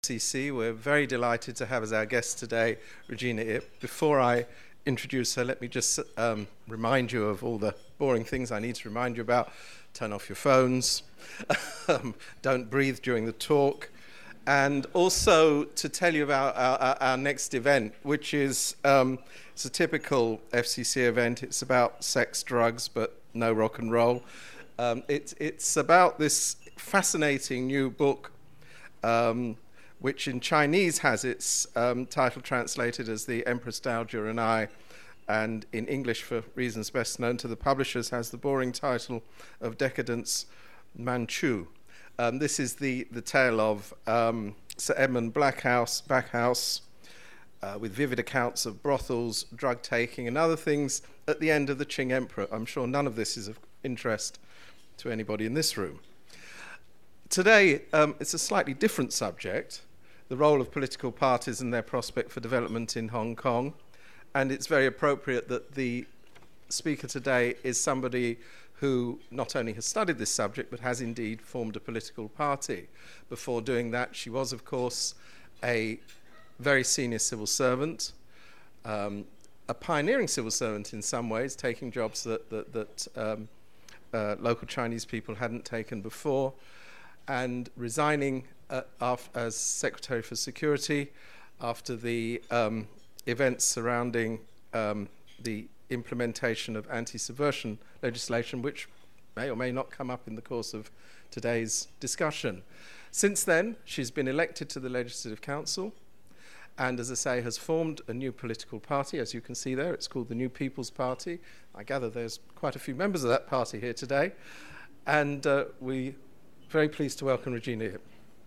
FCC. We're very delighted to have as our guest today Regina Ip. Before I introduce her, let me just remind you of all the boring things I need to remind you about. Turn off your phones, don't breathe during the talk, and also to tell you about our next event, which is it's a typical FCC event. It's about sex, drugs, but no rock and roll. It's about this fascinating new book, which in Chinese has its title translated as The Empress Dowager and I, and in English, for reasons best known to the publishers, has the boring title of Decadence Manchu. This is the tale of Sir Edmund Backhouse, with vivid accounts of brothels, drug taking, and other things at the end of the Qing Emperor. I'm sure none of this is of interest to anybody in this room. Today, it's a slightly different subject, the role of political parties and their prospect for development in Hong Kong. And it's very appropriate that the speaker today is somebody who not only has studied this subject, but has indeed formed a political party. Before doing that, she was, of course, a very senior civil servant, a pioneering civil servant in some ways, taking jobs that local Chinese people hadn't taken before, and resigning as Secretary for Security after the events surrounding the implementation of anti-subversion legislation, which may or may not come up in the course of today's discussion. Since then, she's been elected to the Legislative Council and, as I say, has formed a new political party. As you can see there, it's called the New People's Party. I gather there's quite a few members of that party here today. And we're very pleased to welcome Regina Ip.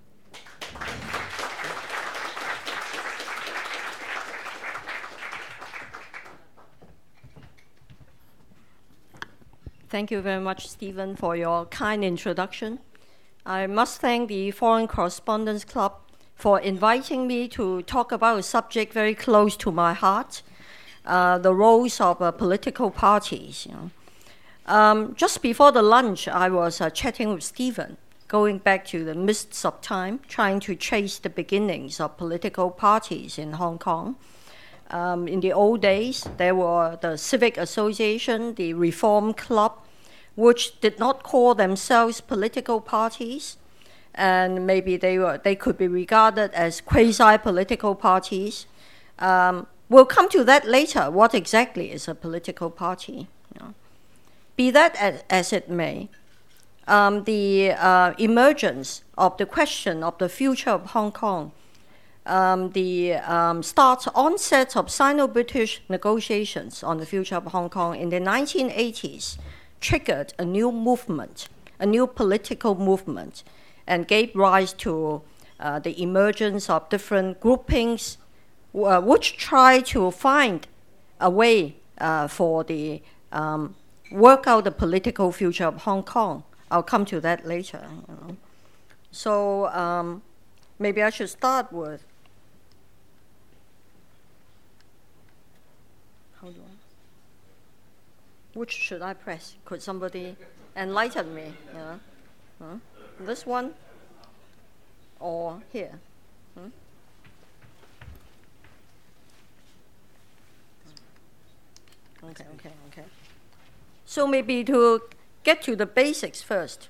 Thank you very much, Stephen, for your kind introduction. I must thank the Foreign Correspondents Club for inviting me to talk about a subject very close to my heart, the roles of political parties. Just before the lunch, I was chatting with Stephen, going back to the mists of time, trying to trace the beginnings of political parties in Hong Kong. In the old days, there were the Civic Association, the Reform Club, which did not call themselves political parties, and maybe they could be regarded as quasi-political parties. We'll come to that later, what exactly is a political party. Be that as it may, the emergence of the question of the future of Hong Kong, the onset of Sino-British negotiations on the future of Hong Kong in the 1980s triggered a new movement, a new political movement, and gave rise to the emergence of different groupings which try to find a way for the work out the political future of Hong Kong. I'll come to that later. So maybe I should start with which should I press? Could somebody enlighten me? This one or here? Okay. So maybe to get to the basics first,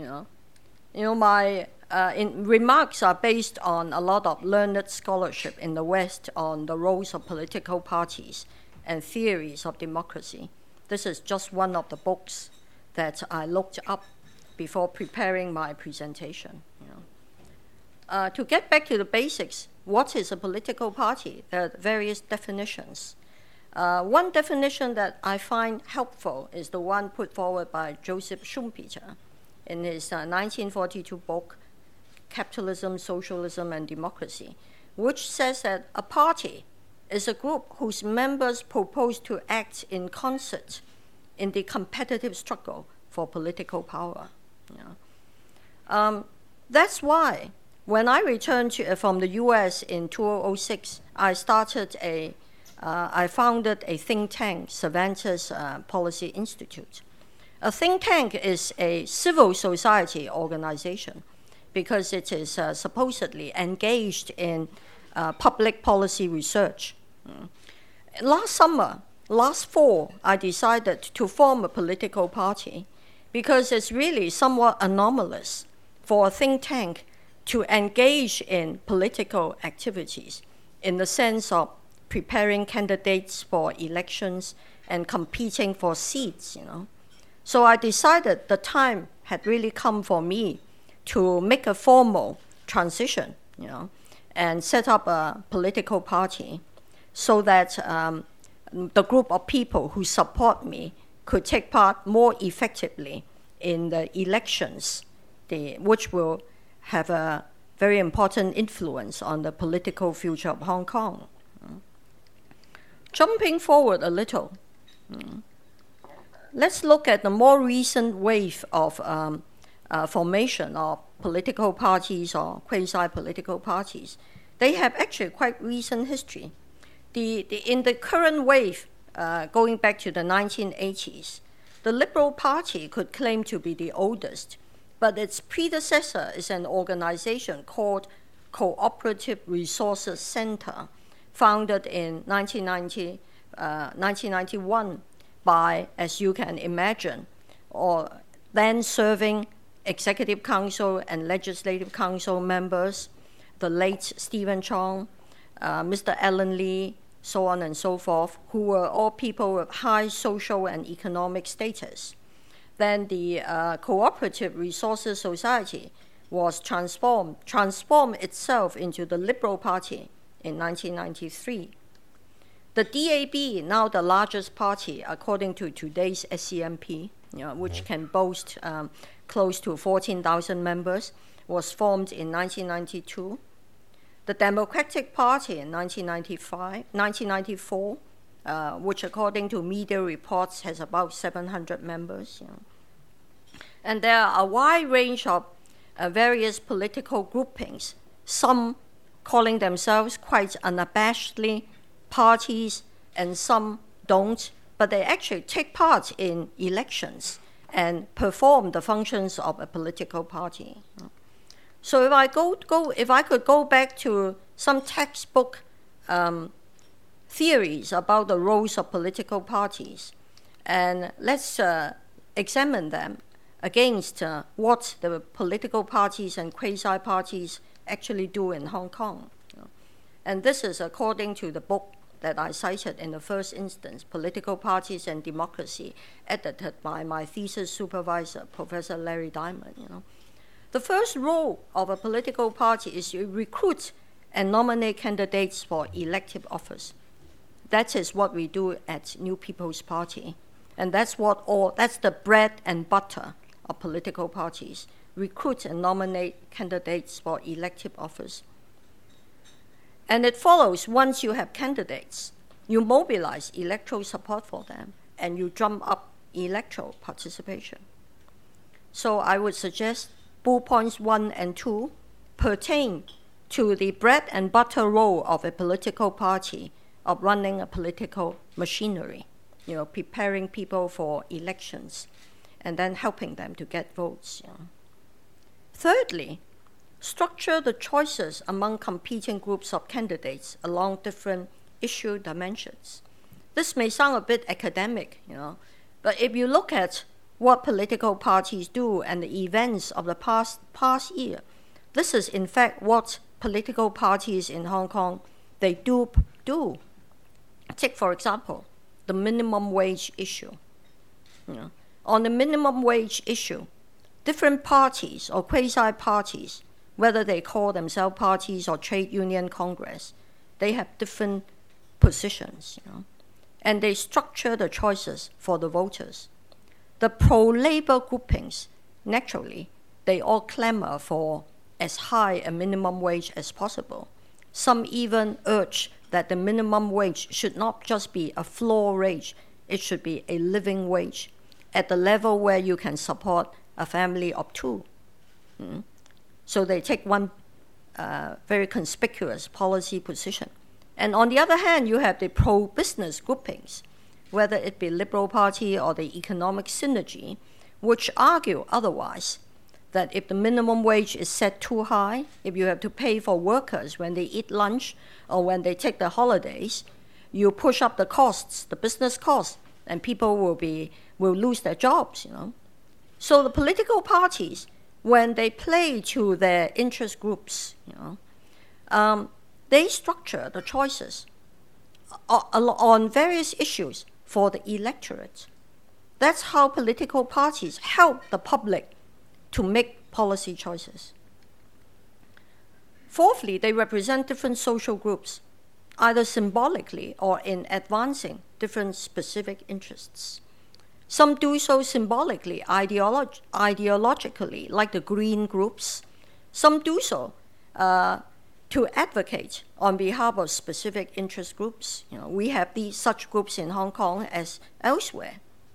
my remarks are based on a lot of learned scholarship in the West on the roles of political parties and theories of democracy. This is just one of the books that I looked up before preparing my presentation. To get back to the basics, what is a political party? There are various definitions. One definition that I find helpful is the one put forward by Joseph Schumpeter in his 1942 book, Capitalism, Socialism, and Democracy, which says that a party is a group whose members propose to act in concert in the competitive struggle for political power. That's why when I returned from the US in 2006, I founded a think tank, Cervantes Policy Institute. A think tank is a civil society organization because it is supposedly engaged in public policy research. Last fall, I decided to form a political party because it's really somewhat anomalous for a think tank to engage in political activities in the sense of preparing candidates for elections and competing for seats, So I decided the time had really come for me to make a formal transition, and set up a political party so that the group of people who support me could take part more effectively in the elections, which will have a very important influence on the political future of Hong Kong. Jumping forward a little, let's look at the more recent wave of formation of political parties or quasi-political parties. They have actually quite recent history. In the current wave, going back to the 1980s, the Liberal Party could claim to be the oldest, but its predecessor is an organization called Cooperative Resources Center, founded in 1991 by, as you can imagine, or then serving Executive Council and Legislative Council members, the late Stephen Chong, Mr. Alan Lee, so on and so forth, who were all people with high social and economic status. Then the Cooperative Resources Society was transformed itself into the Liberal Party in 1993. The DAB, now the largest party according to today's SCMP, which can boast close to 14,000 members, was formed in 1992. The Democratic Party in 1994, which according to media reports has about 700 members. And there are a wide range of various political groupings, some calling themselves quite unabashedly parties and some don't, but they actually take part in elections and perform the functions of a political party. So if I could go back to some textbook theories about the roles of political parties, and let's examine them against what the political parties and quasi-parties actually do in Hong Kong. And this is according to the book that I cited in the first instance, Political Parties and Democracy, edited by my thesis supervisor, Professor Larry Diamond. The first role of a political party is to recruit and nominate candidates for elective office. That is what we do at New People's Party. And that's the bread and butter of political parties. Recruit and nominate candidates for elective office. And it follows, once you have candidates, you mobilize electoral support for them, and you drum up electoral participation. So I would suggest bullet points 1 and 2 pertain to the bread and butter role of a political party of running a political machinery, preparing people for elections and then helping them to get votes. Thirdly, structure the choices among competing groups of candidates along different issue dimensions. This may sound a bit academic, but if you look at what political parties do and the events of the past year, this is in fact what political parties in Hong Kong, they do. Take, for example, the minimum wage issue. On the minimum wage issue, different parties or quasi-parties, whether they call themselves parties or trade union congress, they have different positions, and they structure the choices for the voters. The pro-labor groupings, naturally, they all clamor for as high a minimum wage as possible. Some even urge that the minimum wage should not just be a floor wage, it should be a living wage at the level where you can support a family of 2. So they take one very conspicuous policy position. And on the other hand, you have the pro-business groupings, whether it be Liberal Party or the Economic Synergy, which argue otherwise, that if the minimum wage is set too high, if you have to pay for workers when they eat lunch or when they take their holidays, you push up the costs, the business costs, and people will lose their jobs, you know. So the political parties, when they play to their interest groups, you know, they structure the choices on various issues for the electorate. That's how political parties help the public to make policy choices. Fourthly, they represent different social groups, either symbolically or in advancing different specific interests. Some do so symbolically, ideologically, like the green groups. Some do so to advocate on behalf of specific interest groups. You know, we have such groups in Hong Kong as elsewhere.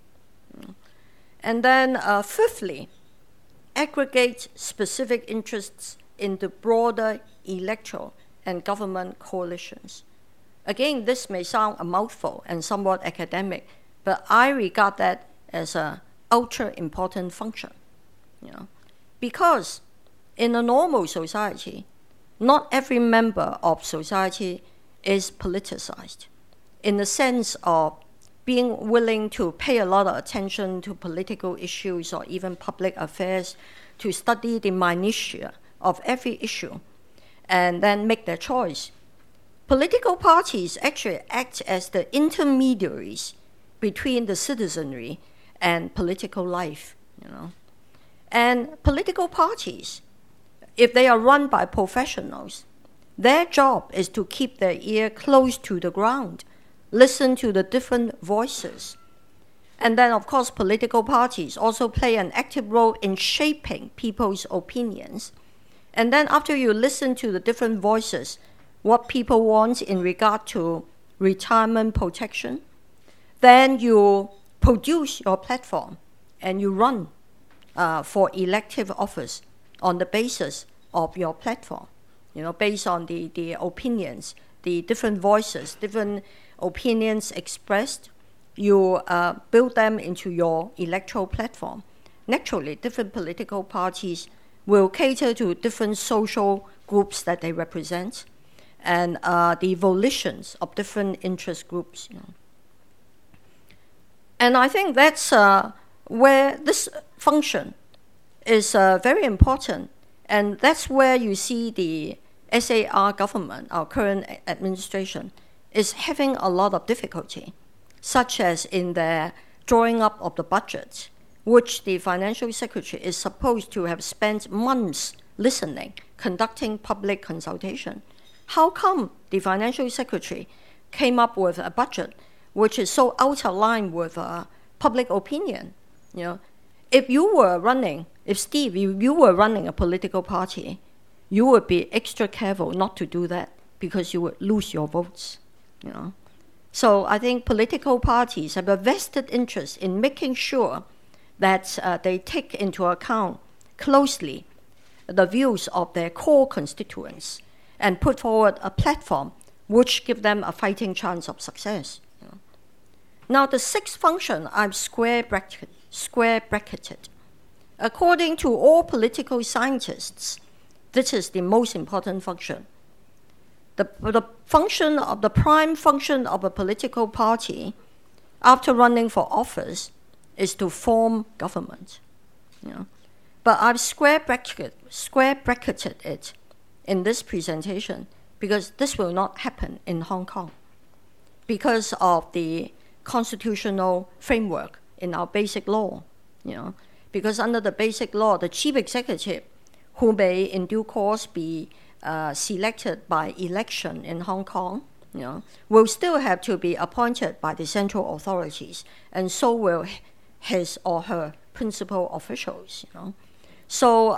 And then fifthly, aggregate specific interests into broader electoral and government coalitions. Again, this may sound a mouthful and somewhat academic, but I regard that as an ultra-important function, you know, because in a normal society, not every member of society is politicized in the sense of being willing to pay a lot of attention to political issues or even public affairs, to study the minutiae of every issue, and then make their choice. Political parties actually act as the intermediaries between the citizenry and political life, you know. And political parties, if they are run by professionals, their job is to keep their ear close to the ground, listen to the different voices. And then, of course, political parties also play an active role in shaping people's opinions. And then after you listen to the different voices, what people want in regard to retirement protection, then you produce your platform and you run for elective office on the basis of your platform, you know, based on the opinions, the different voices, different opinions expressed. You build them into your electoral platform. Naturally, different political parties will cater to different social groups that they represent and the volitions of different interest groups, you know. And I think that's where this function is very important. And that's where you see the SAR government, our current administration, is having a lot of difficulty, such as in the drawing up of the budget, which the financial secretary is supposed to have spent months listening, conducting public consultation. How come the financial secretary came up with a budget which is so out of line with public opinion? You know, if Steve, you were running a political party, you would be extra careful not to do that because you would lose your votes, you know. So I think political parties have a vested interest in making sure that they take into account closely the views of their core constituents and put forward a platform which give them a fighting chance of success. You know. Now the sixth function I've square bracketed. According to all political scientists, this is the most important function. The prime function of a political party after running for office is to form government. You know. But I've square bracketed it in this presentation because this will not happen in Hong Kong because of the constitutional framework in our basic law. You know. Because under the basic law, the chief executive, who may in due course be selected by election in Hong Kong, you know, will still have to be appointed by the central authorities, and so will his or her principal officials. You know, so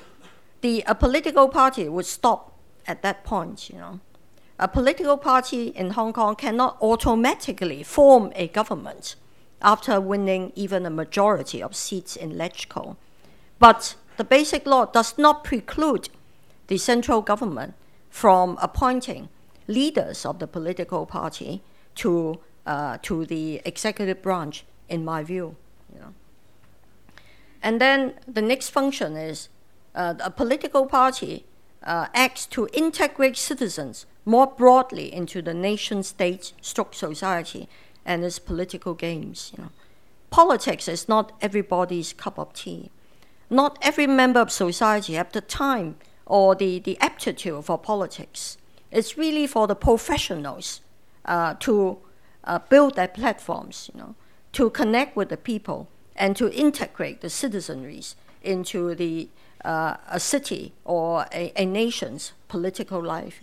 a political party would stop at that point. You know, a political party in Hong Kong cannot automatically form a government after winning even a majority of seats in LegCo, but the basic law does not preclude the central government from appointing leaders of the political party to the executive branch, in my view. You know. And then the next function is a political party acts to integrate citizens more broadly into the nation-state stroke society and its political games. Politics is not everybody's cup of tea. Not every member of society have the time or the aptitude for politics. It's really for the professionals to build their platforms, to connect with the people and to integrate the citizenries into a city or a nation's political life.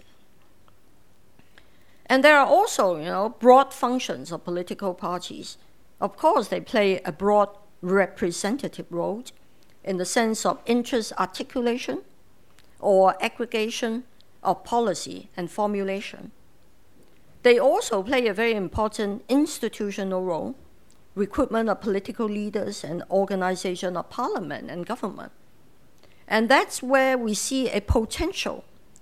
And there are also, broad functions of political parties. Of course, they play a broad representative role in the sense of interest articulation or aggregation of policy and formulation. They also play a very important institutional role, recruitment of political leaders and organization of parliament and government. And that's where we see a potential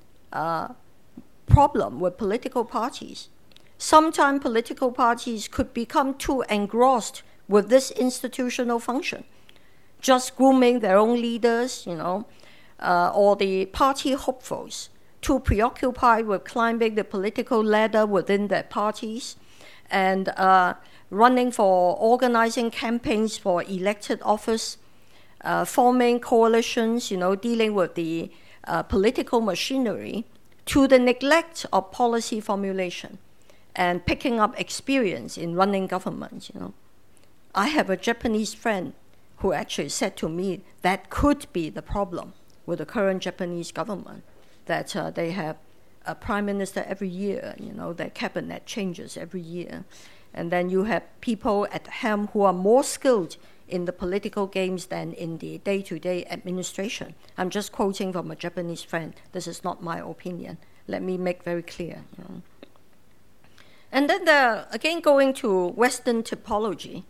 problem with political parties. Sometimes political parties could become too engrossed with this institutional function, just grooming their own leaders, or the party hopefuls, too preoccupied with climbing the political ladder within their parties and running for organizing campaigns for elected office, forming coalitions, dealing with the political machinery, to the neglect of policy formulation and picking up experience in running government. I have a Japanese friend who actually said to me that could be the problem with the current Japanese government, that they have a prime minister every year, their cabinet changes every year. And then you have people at the helm who are more skilled in the political games than in the day-to-day administration. I'm just quoting from a Japanese friend. This is not my opinion. Let me make very clear. And then again, going to Western typology,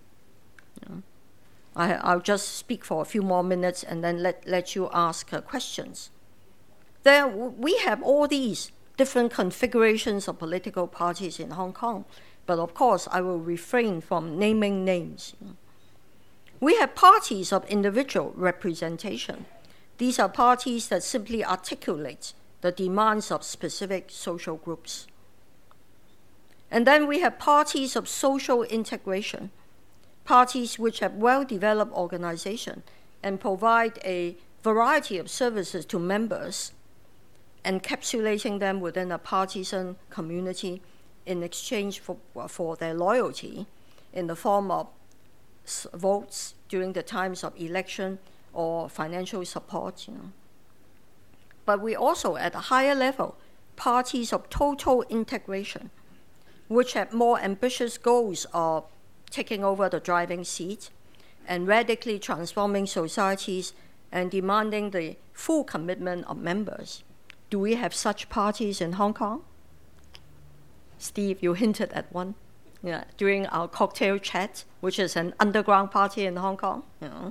I'll just speak for a few more minutes and then let you ask questions. We have all these different configurations of political parties in Hong Kong, but of course I will refrain from naming names. We have parties of individual representation. These are parties that simply articulate the demands of specific social groups. And then we have parties of social integration, parties which have well-developed organization and provide a variety of services to members, encapsulating them within a partisan community in exchange for their loyalty in the form of votes during the times of election or financial support. But we also, at a higher level, parties of total integration, which have more ambitious goals of taking over the driving seat and radically transforming societies and demanding the full commitment of members. Do we have such parties in Hong Kong? Steve, you hinted at one during our cocktail chat, which is an underground party in Hong Kong.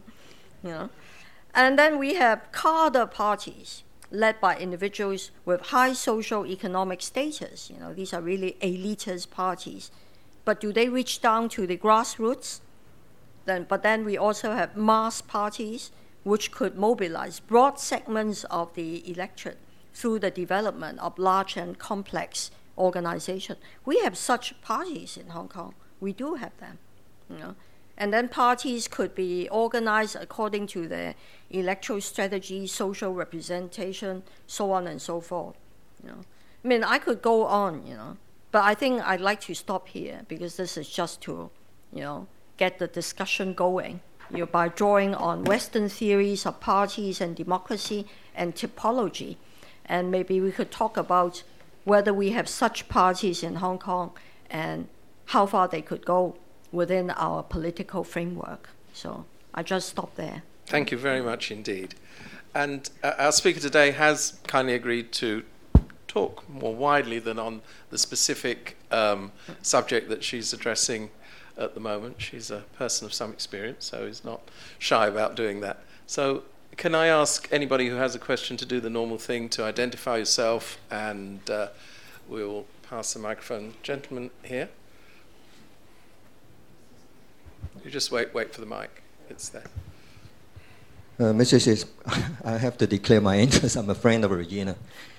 And then we have cadre parties led by individuals with high social economic status. These are really elitist parties. But do they reach down to the grassroots? But then we also have mass parties, which could mobilize broad segments of the electorate through the development of large and complex organization. We have such parties in Hong Kong. We do have them. And then parties could be organized according to their electoral strategy, social representation, so on and so forth. I could go on, but I think I'd like to stop here because this is just to, get the discussion going, by drawing on Western theories of parties and democracy and typology. And maybe we could talk about whether we have such parties in Hong Kong and how far they could go within our political framework. So I just stop there. Thank you very much indeed. And our speaker today has kindly agreed to talk more widely than on the specific subject that she's addressing at the moment. She's a person of some experience, so is not shy about doing that. So can I ask anybody who has a question to do the normal thing, to identify yourself, and we'll pass the microphone. Gentleman here. You just wait for the mic. It's there. Mr. Sis, I have to declare my interest. I'm a friend of Regina.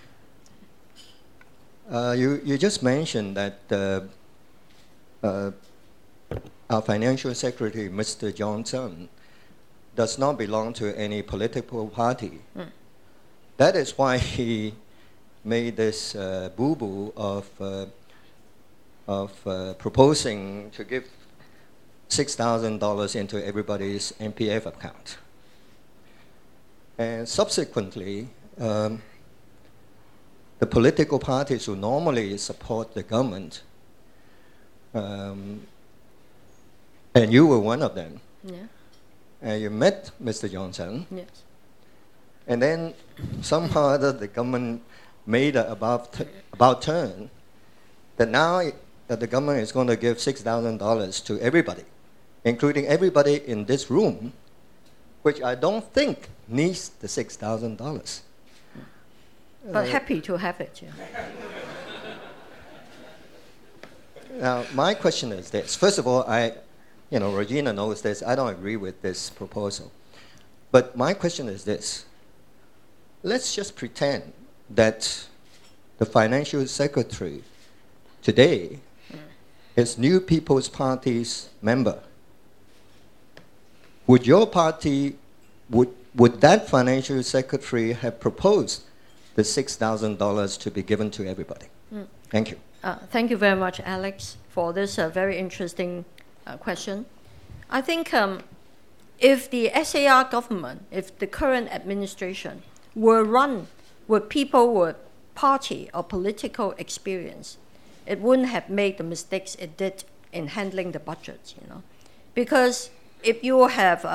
You just mentioned that our financial secretary, Mr. Johnson, does not belong to any political party. That is why he made this boo-boo of proposing to give $6,000 into everybody's MPF account. And subsequently, the political parties who normally support the government, and you were one of them. Yeah. And you met Mr. Johnson. Yes. And then somehow or other the government made an about turn that now that the government is going to give $6,000 to everybody, including everybody in this room, which I don't think needs the $6,000. But happy to have it. Yeah. Now, my question is this. First of all, Regina knows this. I don't agree with this proposal. But my question is this. Let's just pretend that the financial secretary today is New People's Party's member. Would your party, would that financial secretary have proposed the $6,000 to be given to everybody? Thank you. Thank you very much, Alex, for this very interesting question. I think if the SAR government, if the current administration were run with people with party or political experience, it wouldn't have made the mistakes it did in handling the budget, Because if you have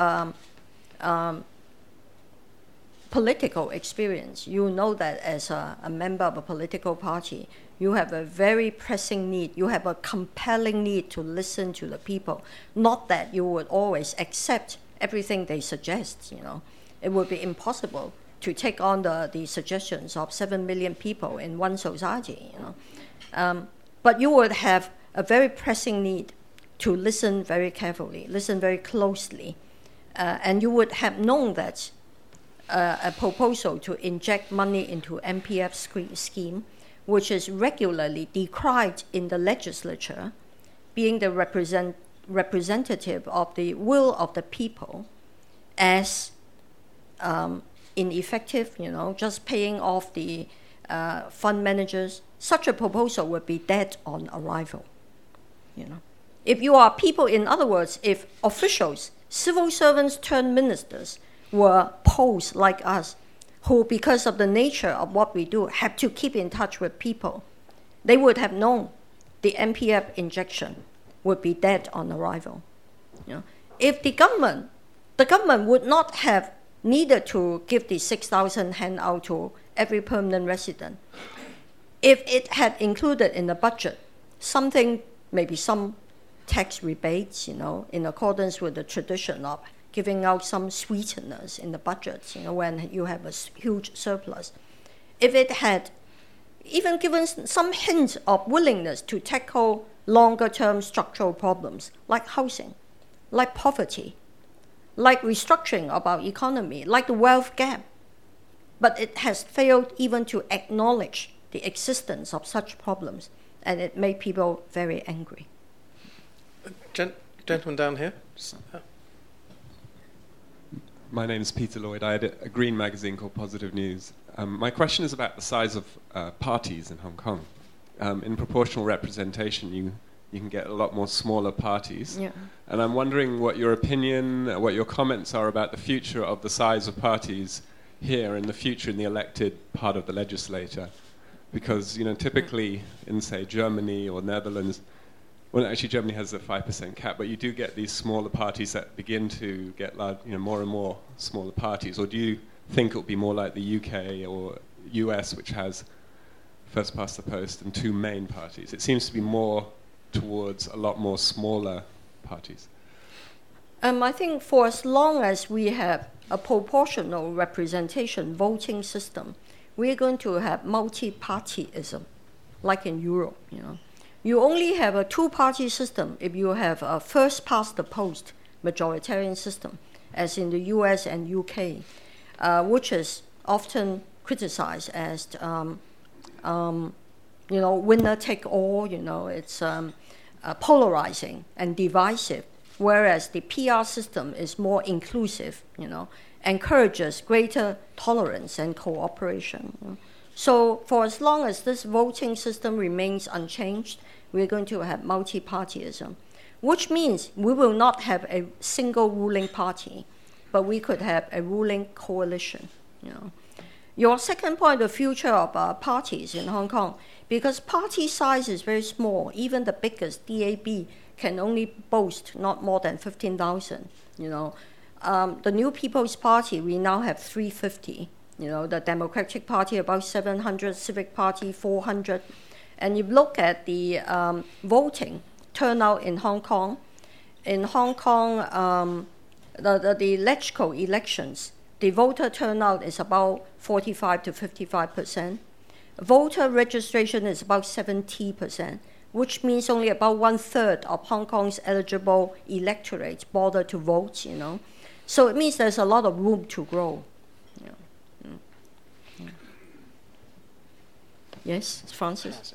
political experience, you know that as a member of a political party, you have a very pressing need, you have a compelling need to listen to the people, not that you would always accept everything they suggest, It would be impossible to take on the suggestions of 7 million people in one society, But you would have a very pressing need to listen very carefully, listen very closely, and you would have known that a proposal to inject money into MPF scheme, which is regularly decried in the legislature, being the representative of the will of the people, as ineffective, just paying off the fund managers, such a proposal would be dead on arrival, If you are people, in other words, if officials, civil servants turned ministers, were Poles like us, who, because of the nature of what we do, have to keep in touch with people, they would have known the MPF injection would be dead on arrival. If the government would not have needed to give the 6,000 handout to every permanent resident, if it had included in the budget something, maybe some tax rebates, in accordance with the tradition of giving out some sweeteners in the budget, when you have a huge surplus. If it had even given some hint of willingness to tackle longer-term structural problems like housing, like poverty, like restructuring of our economy, like the wealth gap, but it has failed even to acknowledge the existence of such problems, and it made people very angry. Gentleman down here. My name is Peter Lloyd. I had a green magazine called Positive News. My question is about the size of parties in Hong Kong. In proportional representation, you can get a lot more smaller parties. Yeah. And I'm wondering what your opinion, what your comments are about the future of the size of parties here in the future in the elected part of the legislature. Because, typically in, say, Germany or Netherlands, well, actually, Germany has a 5% cap, but you do get these smaller parties that begin to get large, more and more smaller parties. Or do you think it'll be more like the UK or US, which has first past the post and two main parties? It seems to be more towards a lot more smaller parties. I think for as long as we have a proportional representation voting system, we're going to have multi-partyism, like in Europe, You only have a two-party system if you have a first-past-the-post majoritarian system. as in the US and UK, which is often criticized as, winner take all, it's polarizing and divisive, whereas the PR system is more inclusive, encourages greater tolerance and cooperation. So for as long as this voting system remains unchanged, we're going to have multi-partyism, which means we will not have a single ruling party, but we could have a ruling coalition. Your second point, the future of parties in Hong Kong, because party size is very small, even the biggest, DAB, can only boast not more than 15,000. The New People's Party, we now have 350. The Democratic Party about 700, Civic Party 400. And you look at the voting turnout in Hong Kong. In Hong Kong, the LegCo elections, the voter turnout is about 45 to 55%. Voter registration is about 70%, which means only about 1/3 of Hong Kong's eligible electorate bother to vote, So it means there's a lot of room to grow. Yes, Francis?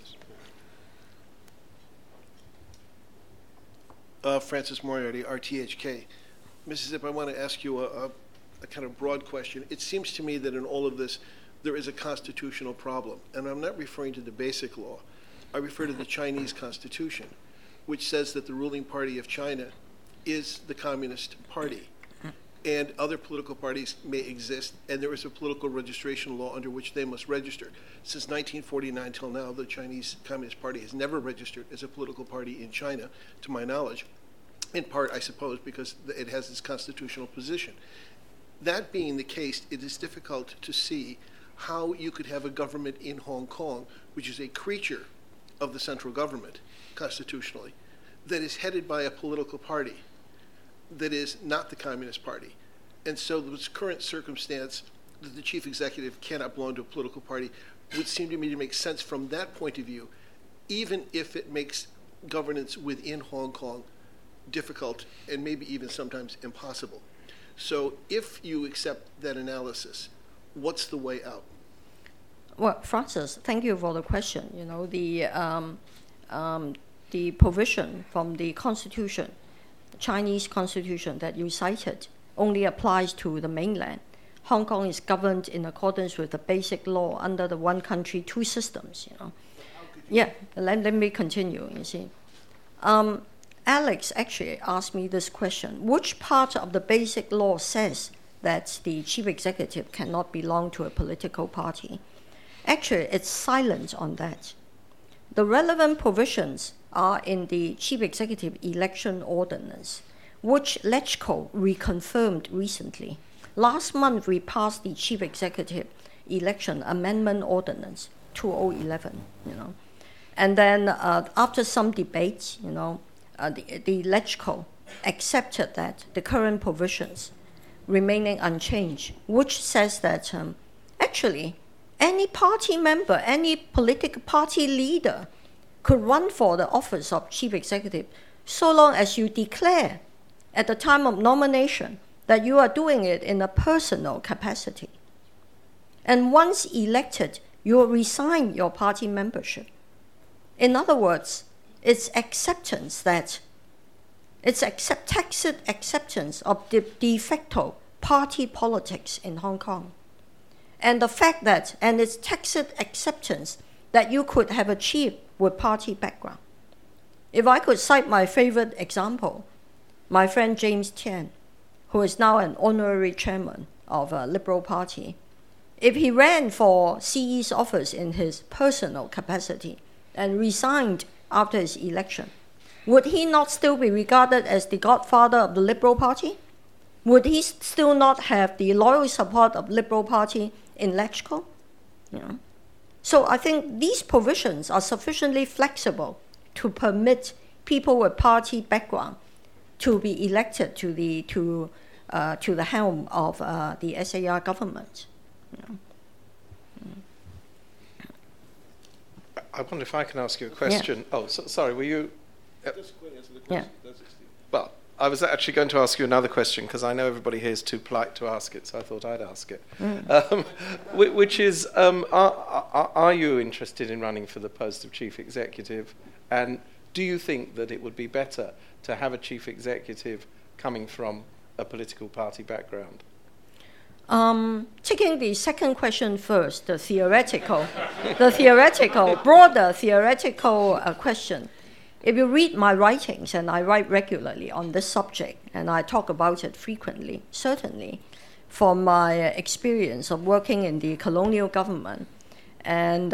Francis Moriarty, RTHK. Mrs. Ip, I want to ask you a kind of broad question. It seems to me that in all of this, there is a constitutional problem. And I'm not referring to the Basic Law. I refer to the Chinese Constitution, which says that the ruling party of China is the Communist Party. And other political parties may exist, and there is a political registration law under which they must register. Since 1949 till now, the Chinese Communist Party has never registered as a political party in China, to my knowledge, in part, I suppose, because it has this constitutional position. That being the case, it is difficult to see how you could have a government in Hong Kong, which is a creature of the central government, constitutionally, that is headed by a political party that is not the Communist Party. And so this current circumstance that the chief executive cannot belong to a political party would seem to me to make sense from that point of view, even if it makes governance within Hong Kong difficult and maybe even sometimes impossible. So if you accept that analysis, what's the way out? Well, Francis, thank you for the question. The provision from the Constitution, Chinese Constitution that you cited, only applies to the mainland. Hong Kong is governed in accordance with the Basic Law under the one country, two systems. Yeah, let me continue. Alex actually asked me this question: which part of the Basic Law says that the chief executive cannot belong to a political party? Actually, it's silent on that. The relevant provisions are in the Chief Executive Election Ordinance, which LegCo reconfirmed recently. Last month, we passed the Chief Executive Election Amendment Ordinance 2011. And then after some debate, the LegCo accepted that the current provisions remaining unchanged, which says that actually any party member, any political party leader could run for the office of chief executive so long as you declare at the time of nomination that you are doing it in a personal capacity. And once elected, you will resign your party membership. In other words, it's acceptance that tacit acceptance of the de facto party politics in Hong Kong. And the fact that, and it's tacit acceptance that you could have achieved with party background. If I could cite my favorite example, my friend James Tian, who is now an honorary chairman of a Liberal Party, if he ran for CE's office in his personal capacity and resigned after his election, would he not still be regarded as the godfather of the Liberal Party? Would he still not have the loyal support of Liberal Party in LegCo? So I think these provisions are sufficiently flexible to permit people with party background to be elected to the helm of the SAR government. I wonder if I can ask you a question. Yeah. Oh, sorry, were you... That's a quick answer to the question. Yeah. That's it, Steve. Well, I was actually going to ask you another question because I know everybody here is too polite to ask it, so I thought I'd ask it. Which is, are you interested in running for the post of chief executive? And do you think that it would be better to have a chief executive coming from a political party background? Taking the second question first, the broader theoretical question. If you read my writings, and I write regularly on this subject, and I talk about it frequently, certainly, from my experience of working in the colonial government, and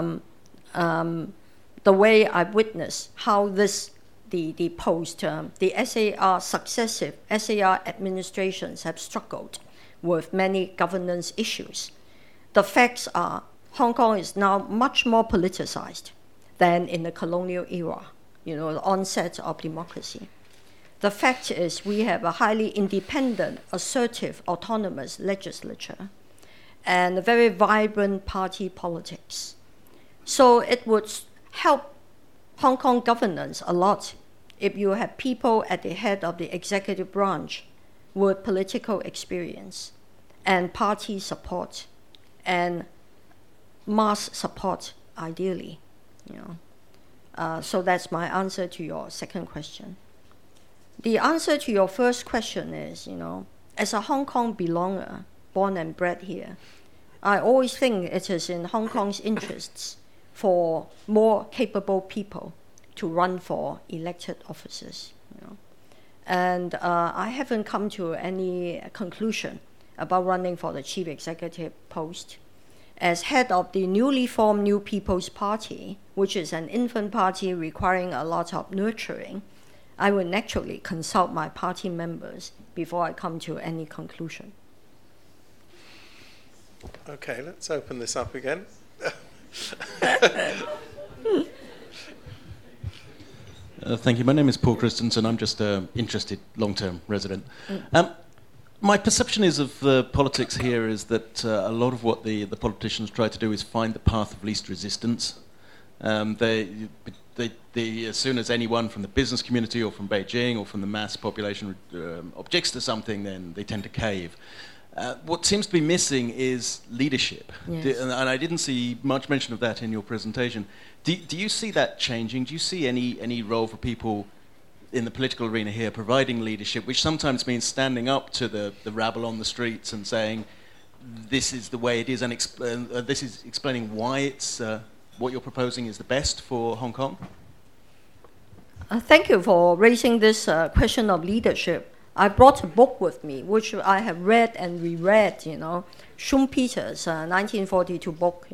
the way I've witnessed how the successive SAR administrations have struggled with many governance issues. The facts are Hong Kong is now much more politicized than in the colonial era, the onset of democracy. The fact is we have a highly independent, assertive, autonomous legislature and a very vibrant party politics. So it would help Hong Kong governance a lot if you have people at the head of the executive branch with political experience and party support and mass support, ideally. So that's my answer to your second question. The answer to your first question is, as a Hong Kong belonger, born and bred here, I always think it is in Hong Kong's interests for more capable people to run for elected offices. And I haven't come to any conclusion about running for the chief executive post. As head of the newly formed New People's Party, which is an infant party requiring a lot of nurturing, I will naturally consult my party members before I come to any conclusion. Okay, let's open this up again. Thank you. My name is Paul Christensen. I'm just an interested long-term resident. My perception is of politics here is that a lot of what the politicians try to do is find the path of least resistance. They, as soon as anyone from the business community or from Beijing or from the mass population objects to something, then they tend to cave. What seems to be missing is leadership. Yes. And I didn't see much mention of that in your presentation. Do you see that changing? Do you see any role for people in the political arena here providing leadership, which sometimes means standing up to the rabble on the streets and saying, this is the way it is, and this is explaining why it's what you're proposing is the best for Hong Kong? Thank you for raising this question of leadership. I brought a book with me, which I have read and reread, Schumpeter's 1942 book,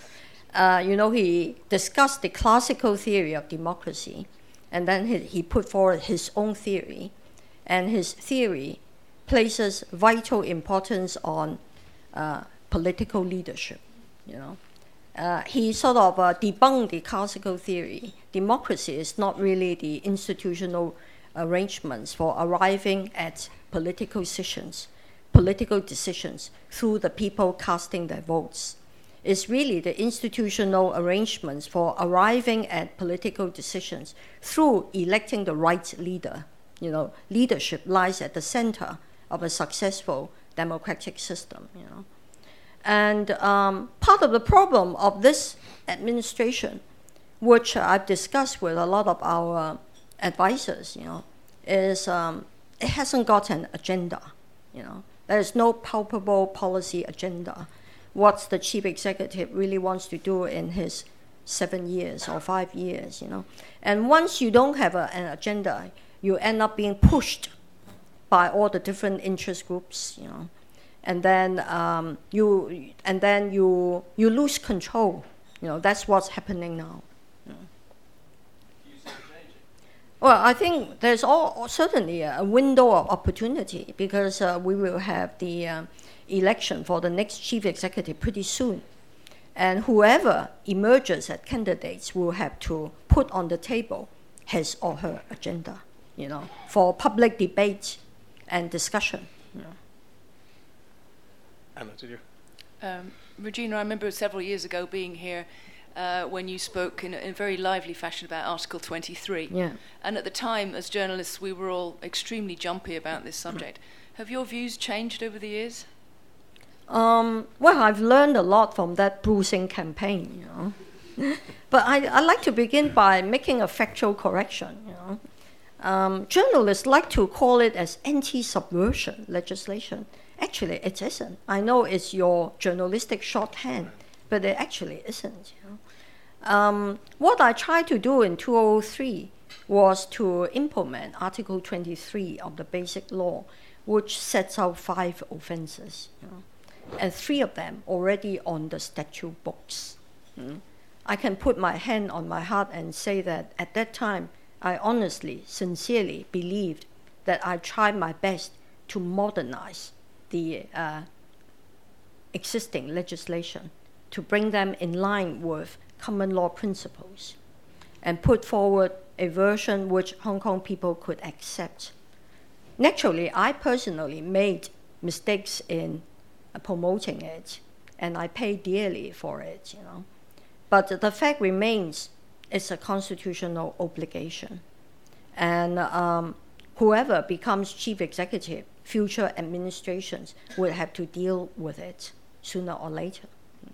he discussed the classical theory of democracy, and then he put forward his own theory, and his theory places vital importance on political leadership, He sort of debunked the classical theory. Democracy is not really the institutional arrangements for arriving at political decisions through the people casting their votes. It's really the institutional arrangements for arriving at political decisions through electing the right leader. Leadership lies at the center of a successful democratic system. And part of the problem of this administration, which I've discussed with a lot of our advisors, is it hasn't got an agenda. There is no palpable policy agenda. What the chief executive really wants to do in his 7 years or 5 years, And once you don't have an agenda, you end up being pushed by all the different interest groups, And then you lose control. That's what's happening now. Well, I think there's certainly a window of opportunity because we will have the election for the next chief executive pretty soon. And whoever emerges as candidates will have to put on the table his or her agenda, for public debate and discussion. Anna, did you? Regina, I remember several years ago being here when you spoke in a very lively fashion about Article 23. Yeah. And at the time, as journalists, we were all extremely jumpy about this subject. Have your views changed over the years? Well, I've learned a lot from that bruising campaign, you know. But I'd like to begin by making a factual correction, you know. Journalists like to call it as anti-subversion legislation. Actually, it isn't. I know it's your journalistic shorthand, but it actually isn't, you know. What I tried to do in 2003 was to implement Article 23 of the Basic Law, which sets out 5 offenses, you know, and 3 of them already on the statute books. I can put my hand on my heart and say that at that time, I honestly, sincerely believed that I tried my best to modernize the existing legislation, to bring them in line with common law principles, and put forward a version which Hong Kong people could accept. Naturally, I personally made mistakes in promoting it, and I paid dearly for it, you know. But the fact remains, it's a constitutional obligation. And whoever becomes chief executive, future administrations will have to deal with it sooner or later.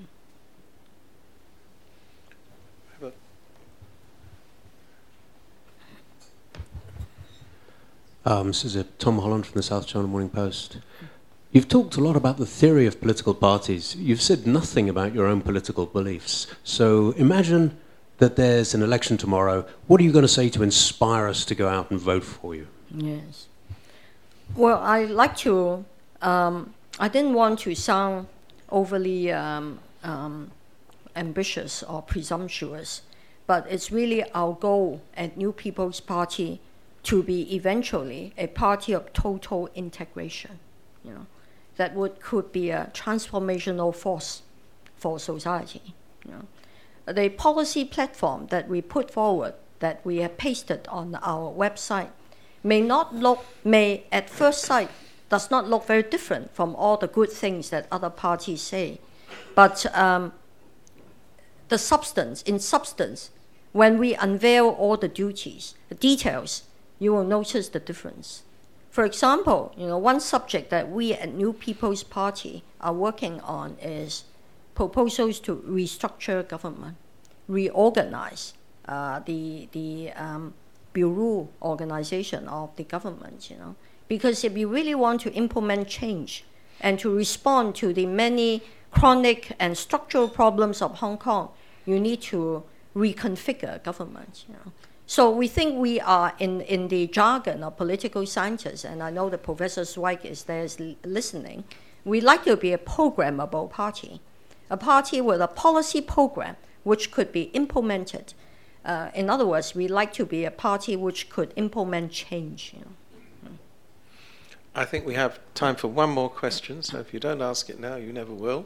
This is Tom Holland from the South China Morning Post. You've talked a lot about the theory of political parties. You've said nothing about your own political beliefs. So imagine that there's an election tomorrow. What are you going to say to inspire us to go out and vote for you? Yes. Well, I like to, I didn't want to sound overly ambitious or presumptuous, but it's really our goal at New People's Party to be eventually a party of total integration, you know, that could be a transformational force for society. You know. The policy platform that we put forward, that we have pasted on our website, may at first sight does not look very different from all the good things that other parties say, but in substance, when we unveil all the details, you will notice the difference. For example, you know, one subject that we at New People's Party are working on is proposals to restructure government, reorganize the bureau organization of the government, you know. Because if you really want to implement change and to respond to the many chronic and structural problems of Hong Kong, you need to reconfigure government, you know. So we think we are in the jargon of political scientists, and I know that Professor Zweig is there listening. We like to be a programmable party, a party with a policy program which could be implemented. In other words, we like to be a party which could implement change. You know. I think we have time for one more question, so if you don't ask it now, you never will.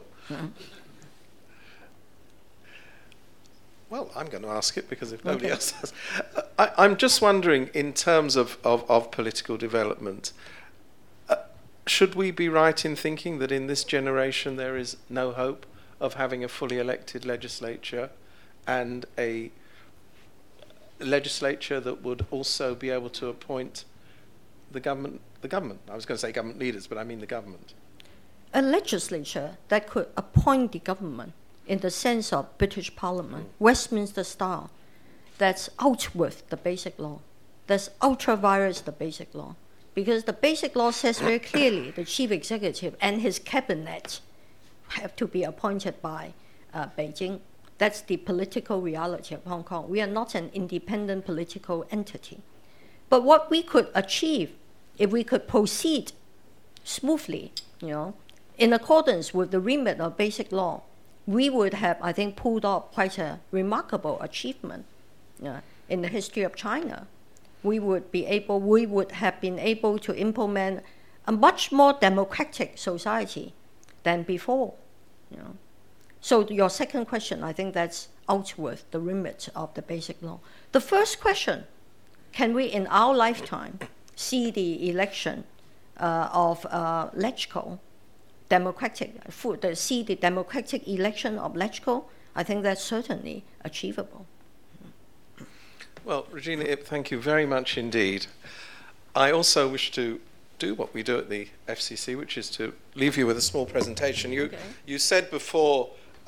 Well, I'm going to ask it because if nobody else does. I'm just wondering, in terms of political development, should we be right in thinking that in this generation there is no hope of having a fully elected legislature and a legislature that would also be able to appoint the government? I was going to say government leaders, but I mean the government. A legislature that could appoint the government in the sense of British Parliament, Westminster style, that's out with the Basic Law, that's ultra-vires the Basic Law. Because the Basic Law says very clearly the chief executive and his cabinet have to be appointed by Beijing. That's the political reality of Hong Kong. We are not an independent political entity. But what we could achieve if we could proceed smoothly, you know, in accordance with the remit of Basic Law, we would have, I think, pulled off quite a remarkable achievement in the history of China. We would have been able to implement a much more democratic society than before. You know. So your second question, I think that's out with the remit of the Basic Law. The first question, can we in our lifetime see the election of LegCo, see the democratic election of LegCo? I think that's certainly achievable. Well, Regina Ip, thank you very much indeed. I also wish to do what we do at the FCC, which is to leave you with a small presentation. You said before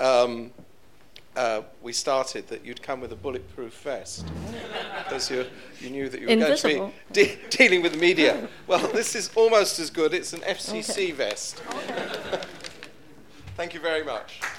we started that you'd come with a bulletproof vest because you knew that you were Invisible. going to be dealing with the media. Well, this is almost as good. It's an FCC vest. Okay. Thank you very much.